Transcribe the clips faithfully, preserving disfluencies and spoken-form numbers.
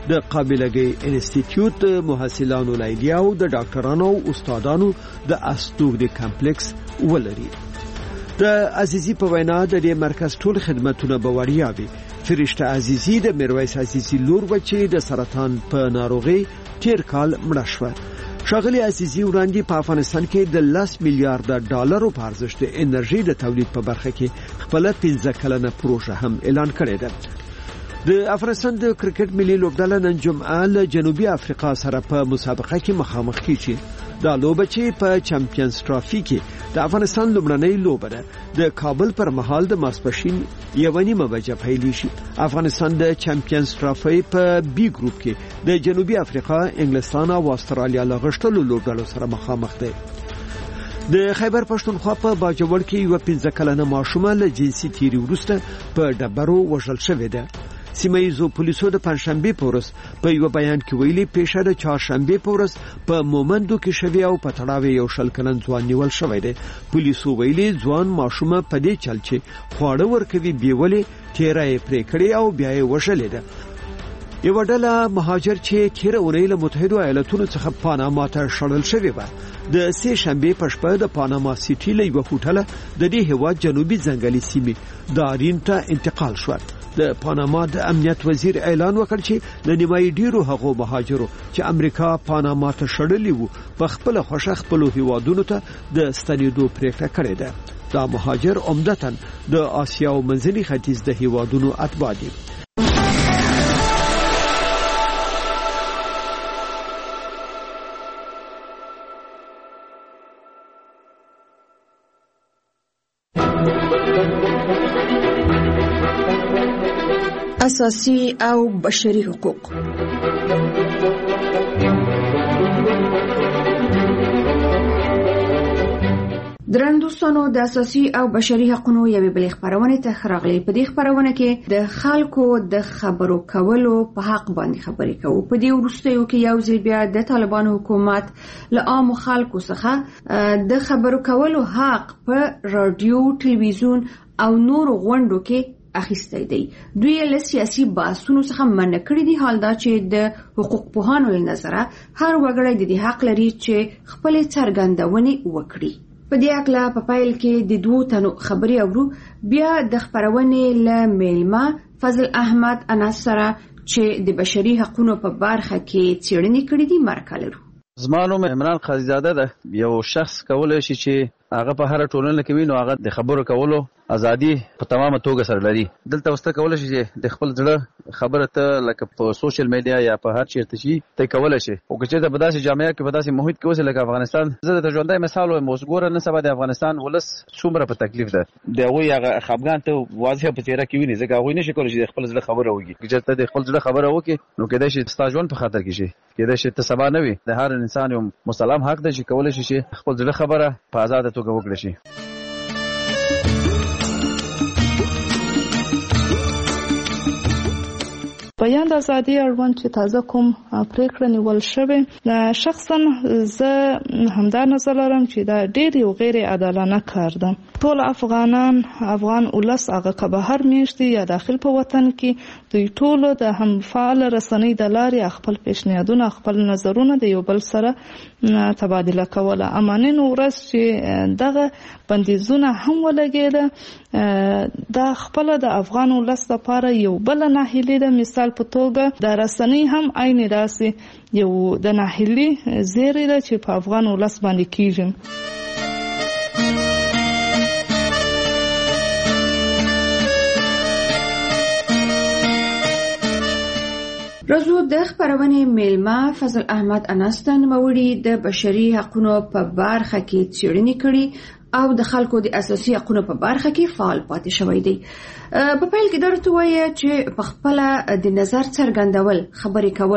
د قابلګۍ انسټیټیوټ محصلانو لایلیا او د ډاکټرانو او استادانو د استوګ کمپلیکس ولري. د عزیزی په وینا د دې مرکز ټول خدماتونه به وړیا وي. فرشته عزیزی د میرویس عزیزی لور و چې د سرطان په ناروغي تیر کال مړه شوه. ښاغلي عزیزی وړاندې په افغانستان کې د لس میلیارډ ډالرو په ارزښت د انرژي د تولید په برخه کې خپل پنځه کلنه پروژه هم اعلان کړې ده. د افغانستان د کرکټ ملي لوبډله نن جمعه له جنوبي افریقا سره په مسابقه کې مخامخ کیږي. دا لوبه چې په چمپیونز ټرافي کې د افغانستان لومړنۍ لوبه ده د کابل پر مهال د ماسپښین یو نیمه بجې پیلیږي. افغانستان د چمپیونز ټرافي په بي ګروپ کې د جنوبي افریقا، انګلستان او استرالیا له غښتلو لوبډلو سره مخامخ دی. د خیبر پښتونخوا په باجوړ کې یو پنځه کلنه ماشومه له جنسي تیری وروسته په ډبرو وژل شوې ده. سیمه ییزو پولیسو د پنځشنبه په ورځ په یو بیان کې ویلي پیښه د چهارشنبه په ورځ په مومندو کې شوې او په تړاو یو شل کلن ځوان نیول شوی دی. پولیسو ویلي ځوان ماشومه په دې چل چې خواړه ورکوي بیولې تیرې پرې کړې او بیا یې وژلې ده. یو ډله مهاجر چې تیر اونۍ له متحده ایالاتونو څخه پاناما ته شړل شوی و د سه شنبه په شپه د پاناما سیټي له یو هوټل د دې هیواد جنوبي ځنګلي سیمې دارین ته انتقال شو. د پاناما د امنیت وزیر اعلان وکړ چې د نیمایي ډیرو هغو مهاجرو چې امریکا پاناما ته شړلي وو په خپل خوښه خپل هیوادونو ته د ستنېدو پریکړه کړې ده. دا مهاجر عمدتاً د آسیا او منځني ختیځ د هیوادونو اتباع دي. اساسي او بشري حقوق. درندوستانو د اساسي او بشري حقوقو یوې بلې خبرونه ته خراغلي. په دې خبرونه کې د خلکو د خبرو کولو په حق باندې خبرې کوو. په دې وروستیو کې یو ځل بیا د طالبانو حکومت له عام خلکو څخه د خبرو کولو حق په رادیو، ټلویزیون او نور غونډو کې اخیستی دی. دوی له سیاسي بحثونو څخه منع کړی دی. حال دا چې د حقوق پوهانو له نظره هر وګړی د دې حق لري چې خپل څرګندونې وکړي. په دې اړه په پایل کې د دوه تنو خبري اورو. بیا د خبرونې له میلمه فضل احمد انس سره چې د بشري حقوقو په برخه کې څېړنې کړې دي مرکه لرو. زما نوم عمران قاضیزاده ده. یو شخص کولای شي چې هغه په هر ټولنه کې وي نو هغه د خبرو کولو ازادي په تمامه توګه سره لري. دلته وسته کولای شي چې د خپل ځړه خبره ته لکه په سوشل میډیا یا په هر چیرته شي ته کولای شي. او که چې د بداسي جامعه کې بداسي محیط کې اوسه لکه افغانستان، زه د ژوندۍ مثال وایم. اوس ګوره نن سبا د افغانستان ولس څومره په تکلیف ده. د هغوی هغه خفګان ته واضح په څېره کې ویني، ځکه هغوی نشي کولی چې د خپل ځړه خبره وکړي. که چېرته د خپل ځړه خبره وکړي نو کېدای شي ستا ژوند په خطر کې شي، کېدای شي ته سبا نه وي. د هر انسان یو مسلم حق دی چې کولی شي چې خپل ځړه خبره په آزاده توګه وکړي شي. بیان د ازادي اړوند چې تازه کوم پریکړه نیول شوې، شخصا زه همدا نظر لرم چې دا ډېر یو غیر عادلانه کار ده. ټول افغانان افغان ولس هغه که بهر میشتي یا داخل په وطن کې دوی ټول د هم فعال رسنۍ د لارې خپل پیشنهادونه خپل نظرونه د یو بل سره تبادله کوله. اما نن ورځ چې دغه بندیزونه هم ولګېده دا خپل د افغان ولس لپاره یو بل ناهیلي ده. مثال په توګه د رسنۍ هم عین داسې یو د ناهیلي زیری ده چې په افغان ولس باندې کیږي. رازو د خبرونې میلمه فضل احمد انس ته نوموړي د بشري حقوقو په برخه کې څېړنې کړي او د خلکو د اساسي حقوقو په برخه کې فعال پاتې شوی دی. په پیل کې درته وایي چې په خپل د نظر څرګندول، خبرې کول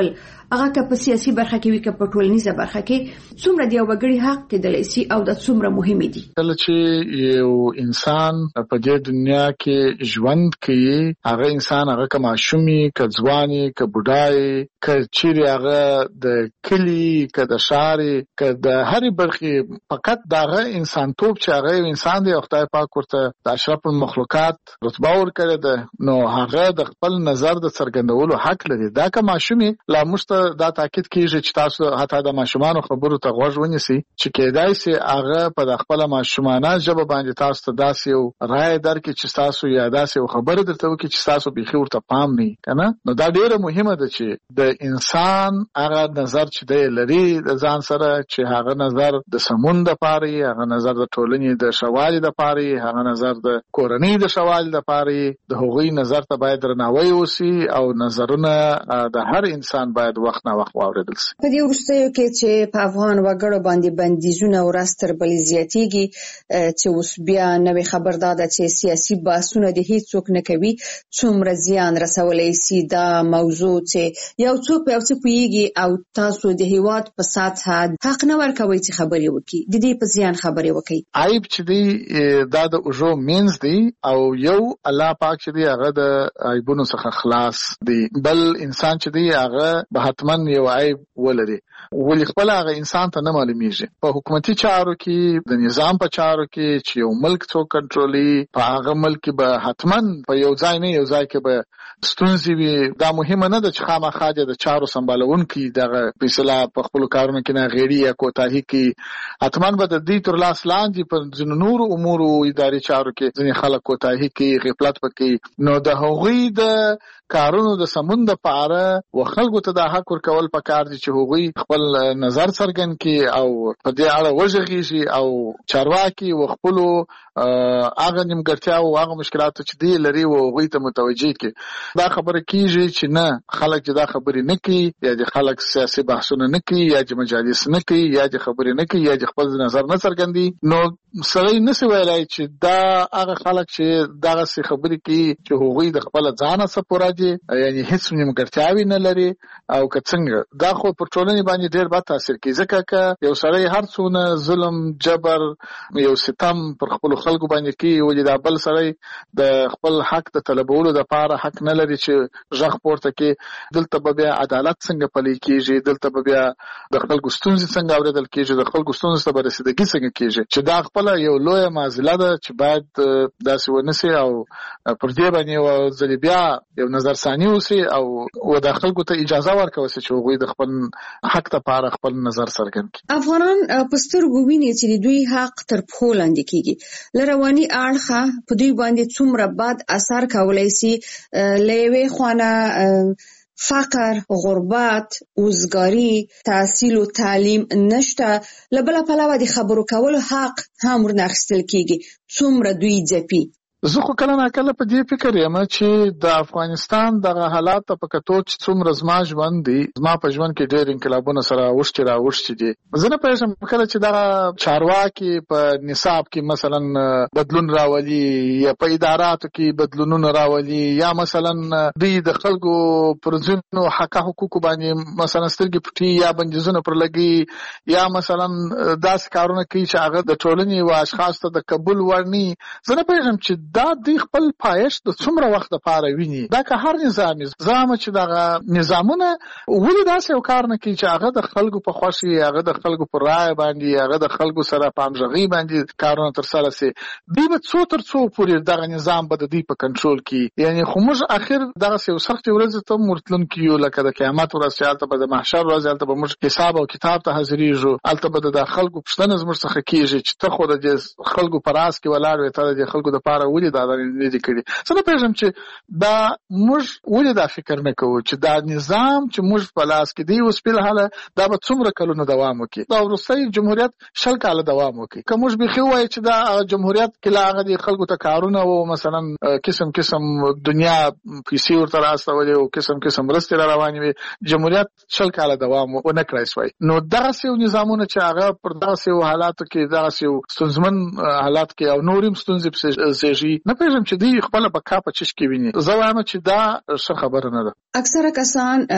هغه که په سیاسي برخه کې وي که په ټولنیزه برخه کې څومره د یو وګړي حق کېدلی شي او دا څومره مهم دي؟ کله چې یو انسان په دې دنیا کې ژوند کوي، هغه انسان هغه که ماشومي که ځواني که بوډای که چیرې هغه د کلي که د ښار که د هرې برخې، فقط دغه انسانتوب چې هغه انسان دی او خدای پاک ورته د اشرف المخلوقات رتبه ورکړې ده، نو هغه د خپل نظر د څرګندولو حق لري. دا که ماشومي لا موږ ته دا تاکید کیږي چې تاسو حتی د ماشومانو خبرو ته غوږ ونیسئ چې کېدای شي هغه په د خپله ماشومانه ژبه باندې تاسو ته داسې یو رایه درکړي چې تاسو یا داسې یو خبره درته وکړي چې تاسو بیخي ورته پام نه وي، که نه؟ نو دا ډېره مهمه ده چې د انسان هغه نظر چې دی لري د ځان سره، چې هغه نظر د سمون دپاره یي، هغه نظر د ټولنې د ښه والي دپاره یي، هغه نظر د کورنۍ د ښه والي دپاره یي، د هغوی نظر ته باید درناوی وسي او نظرونه د هر انسان باید وخت نه وخت واورېدل سي. په دې وروستیو کې چې په افغان وګړو باندې بندیزونه ورځ تر بلې زیاتېږي، چې اوس بیا نوې خبر دا ده چې سیاسي بحثونه د هیڅوک نه کوي، څومره زیان رسولی سي دا موضوع چې یو څوک په یو څه پوهېږي او تاسو د هېواد په سطحه حق نه ورکوئ چې خبرې وکړي، د دې په زیان خبرې وکړي. عیب چې دی دا د اوږو مینځ دی او یو الله پاک چې دی هغه د عیبونو څخه خلاص دی، بل انسان چې دی هغه به حتما یو عیب ولري، ولی خپل هغه انسان ته نه معلومیږي. په حکومتي چارو کې د نظام په چارو کې چې یو ملک څوک کنټرولي، په هغه ملک کې به حتما په یو ځای نه یو ځای کې به ستونزې وي. دا مهمه نه ده چې خامخا د چارو سمبالونکي دغه فیصله په خپلو کارونو کې نه غیري یا کوتاهي کوي، حتما به د دې تر لاس لاندې په ځینو نورو امورو اداري چارو کې ځینې خلک کوتاهي کوي، غفلت پکې. نو د هغوی د کارونو د سمون دپاره و خلکو ته دا حق ورکول پکار دي چې هغوی خپل نظر څرګند کړي او په دې اړه وږغېږي او چارواکي و خپلو هغه نیمګړتیاو او هغه مشکلاتو چې دی لري و هغوی ته متوجه کړي. دا خبره کېږي چې نه خلک چې دا خبرې نه کوي، یا د خلک سیاسي بحثونه نه کوي، یا د مجالس نه کوي، یا د خبرې نه کوي، یا د خپل نظر نه څرګندوي، نو سړی نسي ویلی چې دا هغه خلک چې دغسې خبرې کوي چې هغوی د خپله ځانه څه پوره دي، یعنې هېڅ نیمګړتیاوې نه لري او که څنګه. دا خو پر ټولنې باندې ډېر بد تاثیر کوي، ځکه که یو سړی هر څونه ظلم جبر یو ستم پر خپلو خلکو باندې کوي، ولې دا بل سړی د خپل حق د طلبولو دپاره حق نه لري چې غږ پورته کړي. دلته به بیا عدالت څنګه پلی کېږي، دلته به بیا د خلکو ستونزې څنګه اورېدل کېږي، د خلکو ستونزو ته به رسېدګي څنګه کېږي، چې دا خپله یو لویه معضله ده چې باید داسې ونسي او پر دې باندې یو ځلې بیا یو نظرثاني وسي او و د خلکو ته اجازه ورکول سي چې هغوی د خپل حق لپاره خپل نظر څرګند کړي. افغانان په سترګو ویني چې د دوی حق تر پښو لاندې کېږي. له رواني اړخه په دوی باندې څومره بد اثر کولی سي، له یوې خوانه فقر، غربت، وزګاري، تحصیل او تعلیم نشته، له بله پلوه د خبرو کولو حق هم ورنه اخیستل کېږي. څومره دوی ځپي. زه خو کله نه کله په دې فکر یم چې د افغانستان دغه حالات ته په کتو چې څومره زما ژوند دی، زما په ژوند کې ډېر انقلابونه سره اوښتي را اوښتي دي. زه نه پوهېږم کله چې دغه چارواکي په نصاب کې مثلا بدلون راولي یا په اداراتو کې بدلونونه راولي، یا مثلا دوی د خلکو پر ځینو حق حقوقو باندې مثلا سترګې پټي یا بندیزونه پر لګي، یا مثلا داسې کارونه کوي چې هغه د ټولنې و اشخاص ته د قبول وړ نه. زه نه پوهېږم چې دا دی خپل پایښت د څومره وخت لپاره ویني. دا که هر نظام نظام چې دغه نظامونه ولې داسې یو کار نه کوي چې هغه د خلکو په خوښي، هغه د خلکو په رایه باندې، هغه د خلکو سره په همغږۍ باندې کارونه ترسره سي. دوی به څو تر څو پورې دغه نظام به د دوی په کنټرول کې، یعنې خو موږ اخر دغسې یو سختې ورځې ته ورتلونکي یو، لکه د قیامت ورځ چې هلته به د محشر ورځ، هلته به موږ حساب او کتاب ته حاضرېږو، هلته به د خلکو پوښتنه زموږ څخه کېږي چې ته خو د دې خلکو په راز کې ولاړ وې، ته د دې خلکو دپاره ولې دا نه دي کړي. زه نه پوهېږم چې دا موږ ولې دا فکر نه کوو چې دا نظام چې موږ په لاس کې دی اوس فلحاله دا به څومره کلونه دوام وکړي. دا وروستی جمهوریت شل کاله دوام وکړي. که موږ بیخي ووایو چې دا جمهوریت کې لا هغه د خلکو ته کارونه و، مثلا قسم قسم دنیا پیسې ورته راستولې او قسم قسم مرستې را روانې وې، جمهوریت شل کاله دوام ونه کړی سوی. نو دغسې یو نظامونه چې هغه پر دغسې یو حالاتو کې، دغسې یو ستونزمن حالات کې او نور هم ستونزې پسې زېږي، وژي، نه پېژنم چې دوی خپل بقا په چش کې ویني. زه وایم چې دا ښه خبره نه ده. اکثره کسان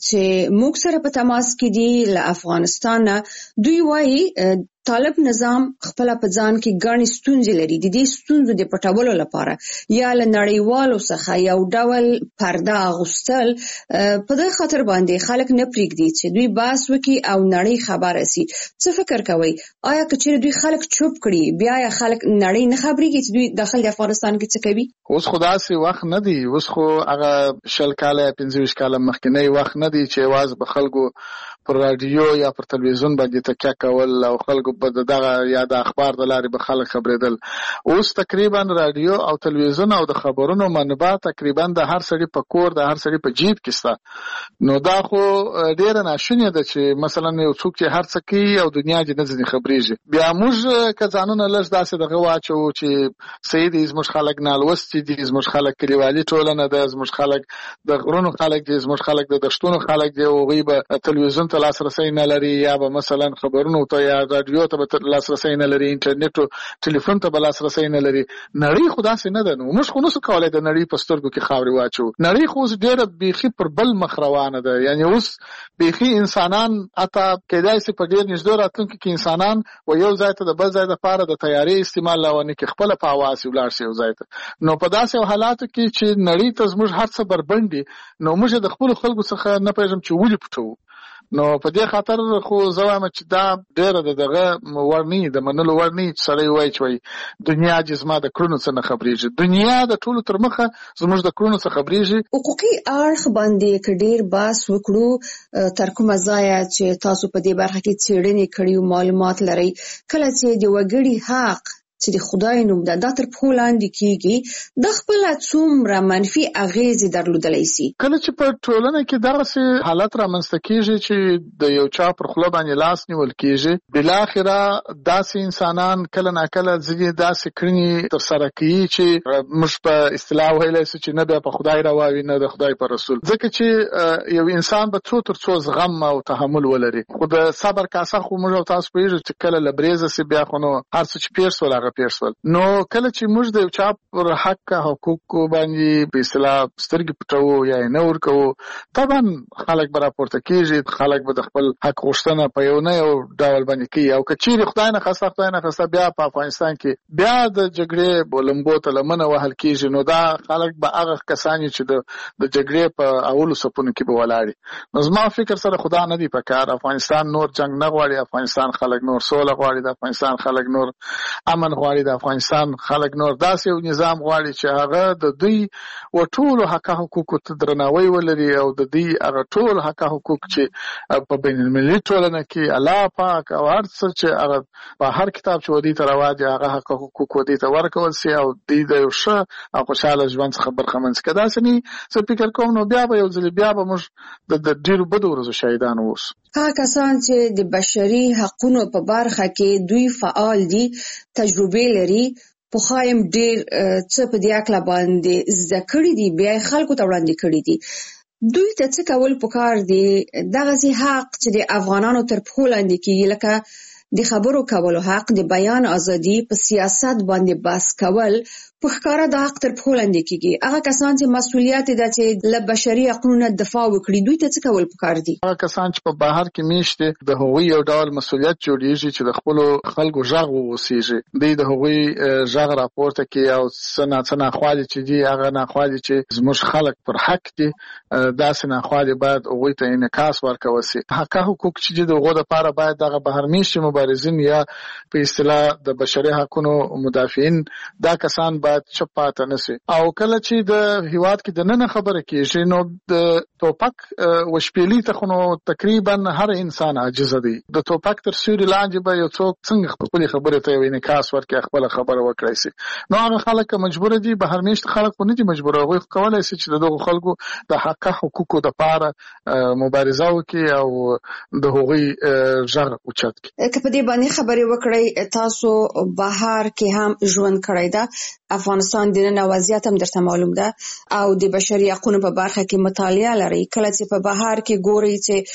چې موږ سره په تماس کې دي له افغانستان، دوی وایي طالب نظام خپل په ځان کې ګڼې ستونزې لري. د دې ستونزو د پټولو لپاره یا له نړیوالو څخه یو ډول پرده اغوستل په دې خاطر باندې خلک نه پریږدي چې دوی بحث وکړي او نړۍ خبره سي. څه فکر کوي؟ آیا کچېرې دوی خلک چوپ کړي بیا یا خلک نړۍ نه خبرېږي چې دوی داخل د افغانستان کې څه کوي؟ اوس خو داسې وخت نه دی. اوس خو هغه شل کاله پنځه ویشت کاله مخکینی وخت نه دی چې یوازې به خلکو پر رادیو یا پر تلویزیون باندې تکیه کول او خلکو په دغه یا د اخبار د لارې به خلک خبرېدل. اوس تقریبا رادیو او تلویزیون او د خبرونو منبع تقریبا د هر سړي په کور، د هر سړي په جیب کې شته. نو دا خو ډېره ناشونې ده چې مثلا یو څوک چې هر څه کوي او دنیا کې نه ځینې خبرېږي. بیا موږ که ځانونه لږ داسې دغه واچو چې صحیح دي، زموږ خلک نالوستي دي، زموږ خلک کلیوالي ټولنه ده، زموږ خلک د غرونو خلک دي، زموږ خلک د دشتونو خلک دي، هغوی به تلویزیون ته لاسرسی نه لري یا به مثلا خبرونو ته یا رادیو ته به لاسرسی نه لري، انټرنیټ او ټلیفون ته به لاسرسی نه لري. نړۍ خو داسې نه ده. نو موږ خو نسو کولی د نړۍ په سترګو کې خاورې واچو. نړۍ خو اوس ډېره بیخي پر بل مخ روانه ده. یعنی اوس بیخي انسانان حتی کېدای شي په ډېر نږدې راتلونکي کې انسانان و یو ځای ته د بل ځای دپاره د تیارې استعمال لا ونه کړي، خپله په هوا سي ولاړ شي یو ځای ته. نو په داسې حالاتو کې چې نړۍ ته زموږ هر څه بربنډ دي، نو موږ د خپلو خلکو څخه نه پوهېږم چې ولې پټوو. نو په دې خاطر خو زه وایم چې دا ډېره د دغه وړ نه د منلو وړ نه چې سړی وایي چې وایي دنیا چې زما د کړنو څه نه خبرېږي. دنیا د ټولو تر مخه زموږ د کړنو څه خبرېږي. حقوقي اړخ باندې که ډېر بحث وکړو، تر کومه ځایه چې تاسو په دې برخه کې څېړنې کړي او معلومات لرئ، کله چې د وګړي حق چې د خدای نوم ده دا تر پښو لاندې کېږي، د خپله څومره منفي اغېزې درلودلی سي؟ کله چې په ټولنه کې دغسې حالت رامنځته کېږي چې د یو چا پر خوله باندې لاس نیول کېږي، بالاخره داسې انسانان کله ناکله ځینې داسې کړنې ترسره کوي چې موږ په اصطلاح ویلی سو چې نه بیا په خدای روا وي نه د خدای په رسول. ځکه چې یو انسان به څو تر څو زغم او تحمل ولري. خو د صبر کاسه خو موږ او تاسو پوهېږو چې کله له بریزه سي بیا خو نو هر څه چې پېښ سول هغه پېښ سول. نو کله چې موږ د یو چا پر حق حقوقو باندې په اصطلاح سترګې پټوو یا یې نه ورکوو، طبعا خلک به راپورته کېږي، خلک به د خپل حق غوښتنه په یو نه یو ډول باندې کوي. او که چیرې خدای نخواسته خدای نخواسته بیا په افغانستان کې بیا د جګړې لمبو ته لمنه وهل کېږي، نو دا خلک به هغه کسان چې د د جګړې په اولو صفونو کې به ولاړي. نو زما فکر سره خدا نه دی پکار. افغانستان نور جنگ نه غواړي، افغانستان خلک نور سوله غواړي، د افغانستان خلک نور امن غواړي، د افغانستان خلک نور داسې یو نظام غواړي چې هغه د دوی و ټولو حق حقوقو ته درناوی ولري او د دوی هغه ټول حق حقوق چې په بین المللي ټولنه کې الله پاک او هر څه چې هغه په هر کتاب چې ودی ته روا دي هغه حق حقوق ودی ته ورکول سي او دوی د یو ښه او خوشحاله ژوند څخه برخمن سي. که داسې نه زه فکر کوم نو بیا به یو ځل بیا به موږ د ډېرو بدو ورځو شاهدان اوسو. هغه کسان چې د بشري حقونو په برخه کې دوی فعال دي، تجربه لري، پخوایم ډېر څه په دې اکله باندې زده کړي دي، بیا خلکو ته وړاندې کړي دي، دوی ته څه کول پکار دي؟ دغسې حق چې د افغانانو تر پښو لاندې کېږي، لکه د خبرو کولو حق، د بیان ازادي، په سیاست باندې بحث کول، په ښکاره د حق تر پښو لاندې کېږي. هغه کسان چې مسؤلیت ده چې له بشري حقونو نه دفاع وکړي، دوی ته څه کول پکار دي؟ هغه کسان چې په بهر کې میشت دي، د هغوی یو ډول مسؤلیت جوړیږي چې د خپلو خلکو غږ واوسیږي. دوی د هغوی غږ راپورته کړي او څه څه ناخوالې چې دي، هغه ناخوالې چې زموږ خلک پر حق دي، داسې ناخوالې باید هغوی ته انعکاس ورکول سي. حق حقوق چې دي د هغو دپاره باید دغه بهر میشتي مبارزین یا په اصطلاح د بشري حقونو مدافعین دا کسان باید چپ پاته نشي. او کله چې د هیواد کې د نن خبره کېږي نو د توپک وشپېلي ته خو نو تقریبا هر انسان عاجز دی. د توپک تر سیوري لاندې به یو څوک څنګه خپلې خبرې ته یو انعکاس ورکړي، خپله خبره وکړی سي. نو هغه خلک مجبور دي، بهر میشت خلک خو نه دي مجبور، هغوی خو کولی سي چې د دغو خلکو د حق حقوقو دپاره مبارزه وکړي او د هغوی غږ اوچت کړي. که په دې باندې خبرې وکړئ، تاسو بهر کې هم ژوند کړی ده، افغانستان د نن وضعیت هم درته معلوم ده او د بشري حقونو په برخه کې مطالعه لري. کله چې په بهر کې ګورئ چې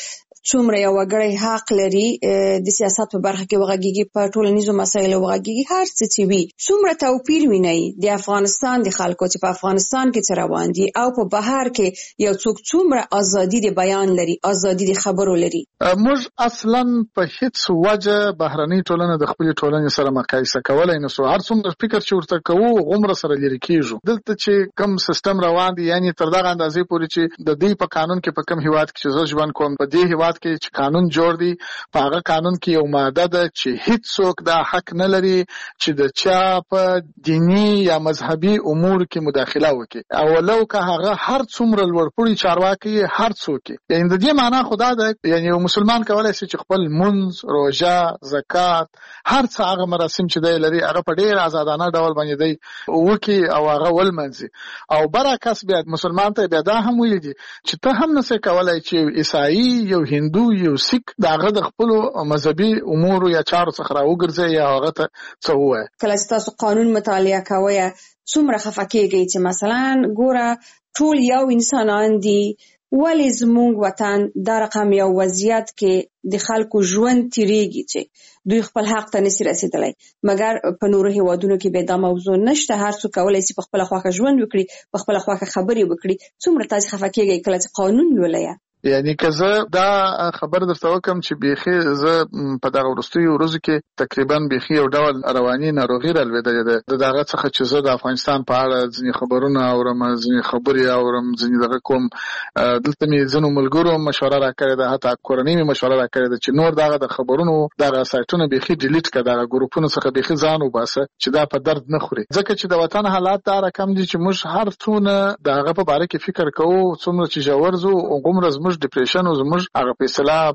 څومره یو وګړی حق لري د سیاست په برخه کې وغږیږي، په ټولنیزو مسایلو وغږیږي، هر څه چې وي. څومره توپیر ویني د افغانستان د خلکو چې په افغانستان کې څه روان دي او په بهر کې یو څوک څومره ازادي د بیان لري، ازادي د خبرو لري. موږ اصلا په هیڅ وجه بهرنۍ ټولنه د خپل ټولنې سره مقایسه کولای نه سو. هر څومره فکر چې ورته کوو غومره سره لري کیږو. دلته چې کم سیستم روان دي، یعنی تر دغه اندازې پورې چې د دې په قانون کې په کم هیواد کې چې زه ژوند کوم، په دې هیواد کې چې قانون جوړ دی، په هغه قانون کې یو ماده ده چې هیڅ څوک دا حق نه لري چې د چا په دینی یا مذهبي امور کې مداخله وکړي، او لو که هغه هر څومره لوړپوړي چارواکي هر څوک. یعنی د دې معنا خدا ده، یعنی یو مسلمان کولای شي چې خپل منځ، روژه، زکات، هر څه هغه مراسم چې دی لري هغه په ډیر آزادانه ډول باندې دی وکړي او هغه ولمنځي. او برعکس بیا مسلمان ته بیا دا هم ویل دي چې ته هم نسې کولای چې عیسائی، یو هندو، یو سیک داغه د خپل مذهبي امور یا چارو څخه راوګرځي یا هغه ته څه وایي. کله چې تاسو قانون مطالعه کوئ څومره خفه کېږئ چې مثلا ګوره ټول یو انسانان دي، ولې زموږ وطن دا رقم یو وضعیت کې د خلکو ژوند تیریږي چې دوی خپل حق ته نشي رسیدلی، مګر په نورو هیوادونو کې به دا موضوع نشته، هر څوک کولای شي په خپل خواخه ژوند وکړي، په خپل خواخه خبرې وکړي. څومره تاسو خفه کېږئ کله چې قانون لولئ؟ یعنی که زه دا خبر درته وکم چې بیخي زه په دغه وروستیو ورځو کې تقریبا بیخي یو ډول رواني ناروغي رالوېدلې ده. د دغه څخه چې زه د افغانستان په اړه ځینې خبرونه اورم، ځینې خبرې اورم، ځینې دغه کوم. دلته مې ځینو ملګرو مشوره راکړې ده، حتی کورنۍ مې مشوره راکړې ده چې نور دغه د خبرونو دغه سایټونه بیخي ډیلیټ کړه، دغه ګروپونو څخه بیخي ځان وباسه چې دا په درد نه خوري. ځکه چې د وطن حالات دا رقم دي چې موږ هر څونه دغه په باره کې فکر کوو، څومره چې ژور ځو هغومره زموږ ډیپریشن او زموږ هغه په اصطلاح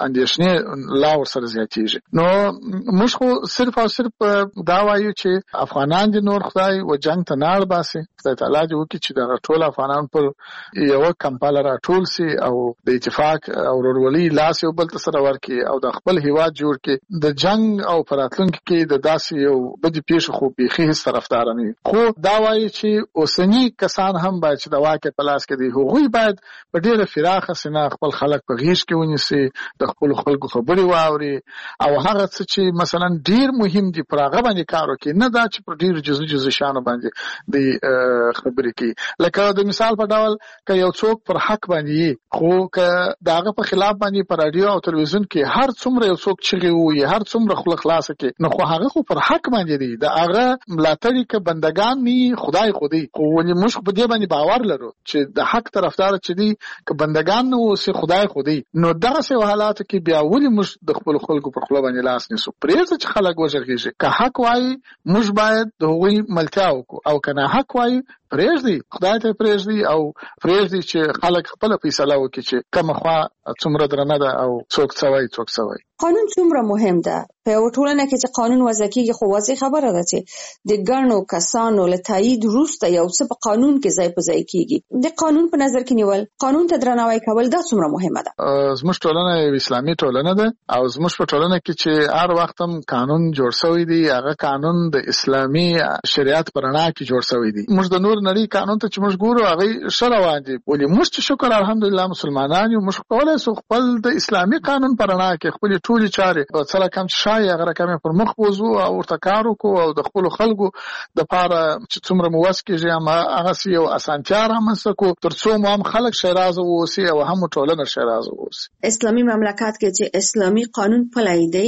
اندېښنې لا ورسره زیاتېږي. نو موږ خو صرف او صرف دا وایو چې افغانان دي نور خدای و جنگ ته نه اړباسي، خدای تعالی دې وکړي چې دغه ټول افغانان پر یوه کمپاله راټول سي او د اتفاق او ورورولۍ لاس یو بل ته سره ورکړي او د خپل هیواد جوړ کړي. د جنگ او په راتلونکي کې د داسې یو بدې پیښې خو بیخي هېڅ طرفداره نه وي. خو دا وایي چې اوسني کسان هم باید چې د واک په لاس کې دي، هغوی باید په ډېره پراخه سینه خپل خلک په غیږ کې ونیسي، د خپلو خلکو خبرې واوري او هغه څه چې مثلا ډیر مهم دي پر هغه باندې کار وکړي، نه دا چې پر ډیر جزء جزء شانو باندې د خبرې کوي. لکه د مثال په ډول که یو څوک پر حق باندې خو که د هغه په خلاف باندې په رادیو او تلویزیون کې هر څومره یو څوک چغې ووایي، هر څومره خوله خلاصه کړي، نو خو هغه خو پر حق باندې دی، د هغه ملاتړي که بندګان نه خدای خو دی. خو ولې موږ په دې باندې باور لرو چې د حق طرفدار چې دی که بندګان نه اوسي خدای خو دی. نو دغه څه حالاتو کې بیا ولې موږ د خپل خلکو پر خوله باندې لاس نیسو؟ پرېږده چې خلک وغږېږي. که حق وایي موږ باید د هغوی ملتیا وکړو، او که نه حق وایي پرېږدي خدای ته پرېږدي او پرېږدي چې خلک خپله فیصله وکړي چې کومه خوا څومره درنه ده او څوک څه وایي څوک څه وایي. قانون څومره مهم ده په یوه ټولنه کې چې قانون وضع کېږي؟ خو واضح خبره ده چې د ګڼو کسانو له تایید وروسته یو څه په قانون کې ځای په ځای کېږي. د قانون په نظر کې نیول، قانون ته درناوی کول دا څومره مهمه ده؟ زموږ ټولنه یو اسلامي ټولنه ده او زموږ په ټولنه کې چې هر وخت هم قانون جوړ شوی دی، هغه قانون د اسلامي شریعت په رڼا کې جوړ شوی دی. موږ د نور نړۍ قانون ته چې موږ ګورو هغه ښه روان دي، ولې موږ چې شکر الحمدلله مسلمانان یو، موږ کولی شو خپل د اسلامي قانون په رڼا کې خپلې ټولې چارې څه رقم چې ښایي هغه رقم یې پر مخ بوځو او ورته کار وکړو او د خپلو خلکو دپاره چې څومره مو وس کېږي همغسې یو اسانتیا رامنځته کړو تر څو مو هم خلک ښېرازه واوسي او هم ټولنه ښېرازه واوسي. اسلامي مملکت کې چې اسلامي قانون پلی دی،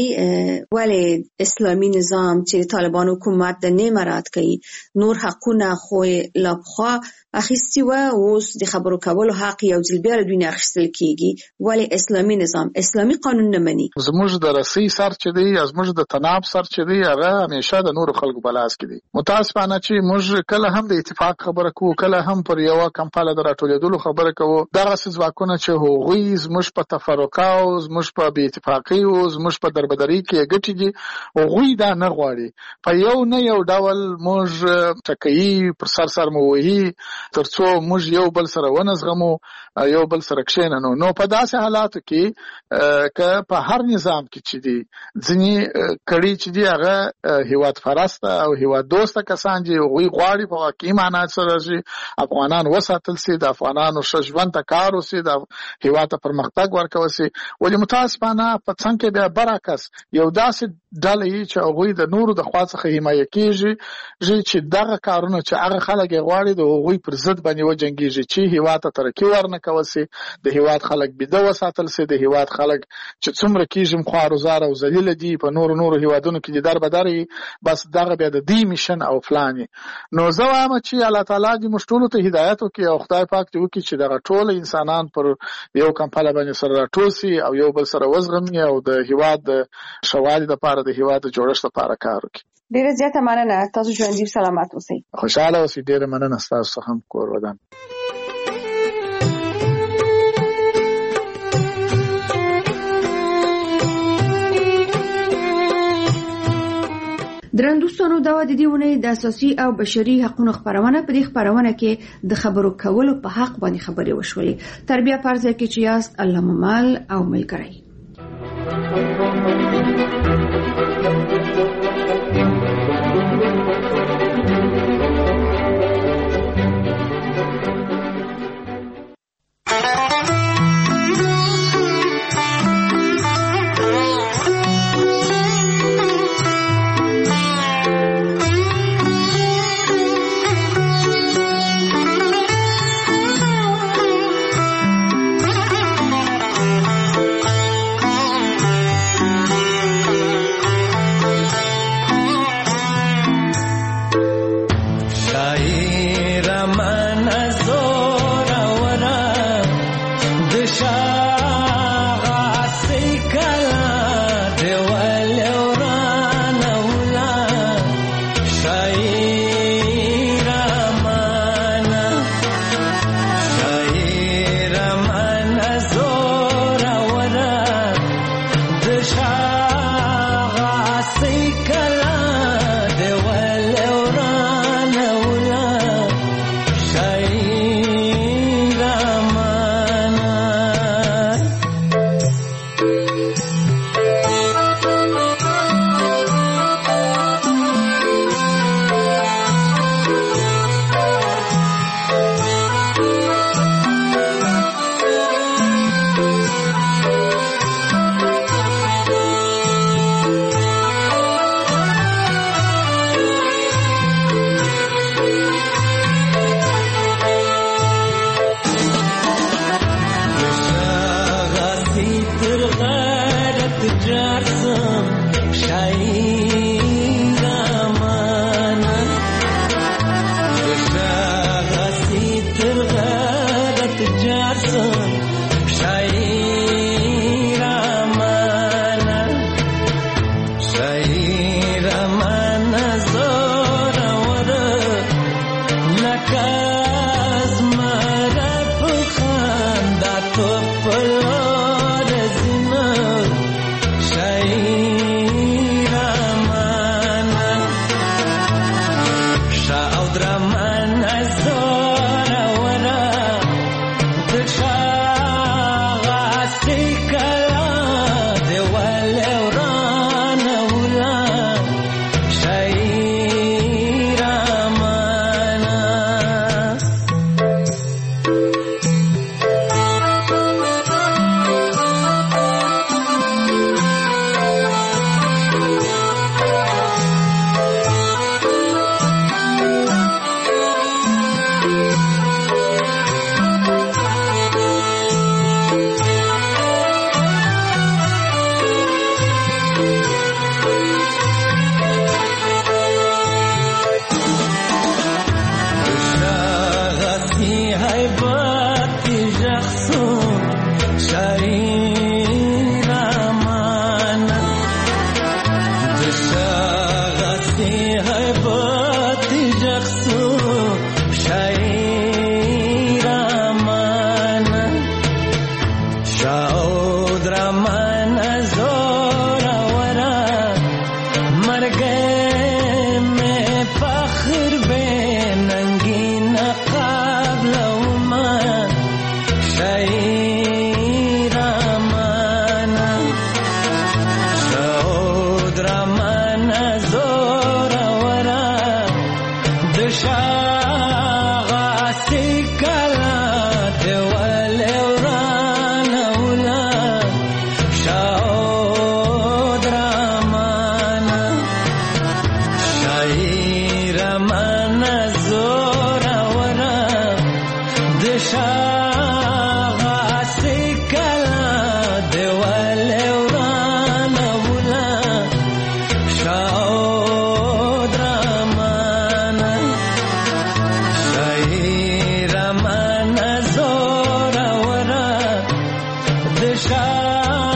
ولې اسلامي نظام چې طالبان حکومت د نه مراعات کوي، نور حقونه خو لا پخوا اخیستي وه، اوس د خبرو کولو حق یو ځل بیا له دوی نه اخیستل کېږي، ولې اسلامي نظام اسلامي قانون نه مني؟ زموږ د رسۍ سر چې دی، زموږ د تناب سر چې دی، هغه همیشه د نورو خلکو په لاس کې دی. متاسفانه چې موږ کله هم د اتفاق خبره کوو، کله هم پر یوه کمپاله د راټولېدلو خبره کوو. دغسې ځواکونه چې هغوی زموږ په تفرقه او زموږ په بې اتفاقۍ او زموږ په دربدرۍ کې ګټې دي، هغوی دا نه غواړي. په یو نه یو ډول موږ ټکهیي پر سر سر مو وهي ترڅو موږ یو بل سره ونزغمو یو بل سره کښېننو. نو په داسې حالاتو کې که په هر نظام کې چې دي ځینې کړي چې دي هغه هیواد پرسته او هیواد دوسته کسان دي هغوی غواړي په واقعي معنا سره چې افغانان وساتل سي، د افغانانو ښه ژوند ته کار وسي، د هیواد ته پرمختګ ورکول سي. ولې متاسفانه په څنګ کې بیا برعکس یو داسې ډله یي چې هغوی د نورو د خوا څخه حمایه کېږي چې دغه کارونه چې هغه خلک یې غواړي د هغوی پر ضد باندې وجنګېږي چې هیواد ته ترقي ورنه کول سي، د هیواد خلک بیده وساتل سي، د هیواد خلک چې څومره کېږي خوارزار او ذلیله دي په نورو نورو هیوادونو کې دي در بدر یي، بس دغه بیا د دې میشن او پلان یي. نو زه وایم چې الله تعالی دې موږ ټولو ته هدایت وکړي او خدای پاک دې وکړي چې دغه ټول انسانان پر یو کمپله باندې سره راټول سي او یو بل سره وزغمي او د هیواد د ښه والي لپاره د هیواد د جوړښت لپاره کار وکړي. ډیره زیاته مننه. تاسو ژوندي سلامت اوسئ. خوشاله اوسئ. ډیره مننه ستاسو څخه هم کور ودان. درندوستانو دا د دې ونې د اساسي او بشري حقوقو خبرونه په دې خبرونه کې د خبرو کولو په حق باندې خبرې وشولې. تربیه فرض کې چې یاست الله ممال او ملګری. मर गए मैं फख्र बे नंगी لا